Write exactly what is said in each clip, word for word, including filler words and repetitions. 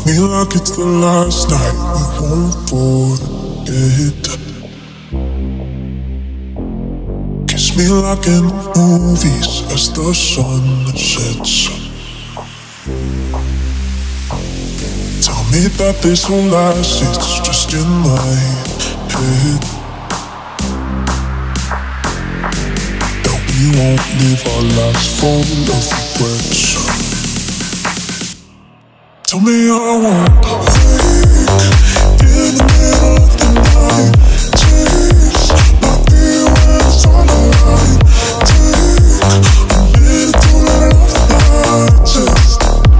me like it's the last night, we won't forget. Kiss me like in the movies as the sun sets. Tell me that this whole last, it's just in my head. That we won't live our lives full of regrets. Tell me I won't wake in the middle of the night. Chase my feelings on the line. Take a minute to let off my chest.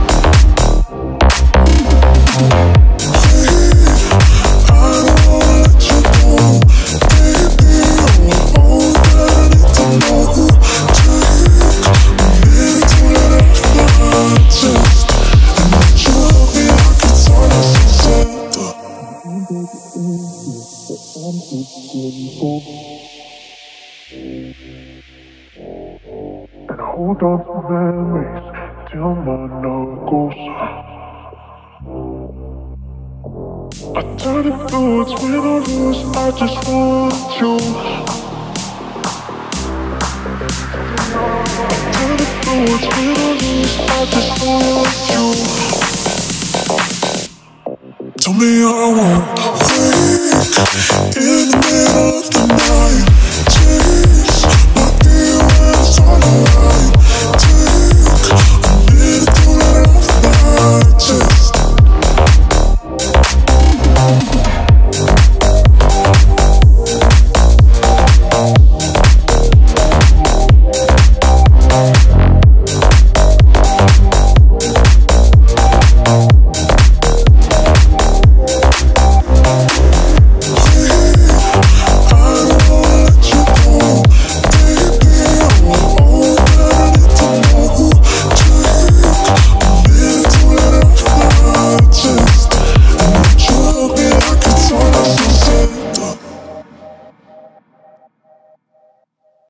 Wait, I don't wanna let you go. Baby, you're all that I need to know. Take a minute to let off my chest. And I hold on to memories till my knuckles. I turn it towards when I lose, I just want you. I turn it towards when I lose, I just want you. Tell me I won't wake in the middle of the night.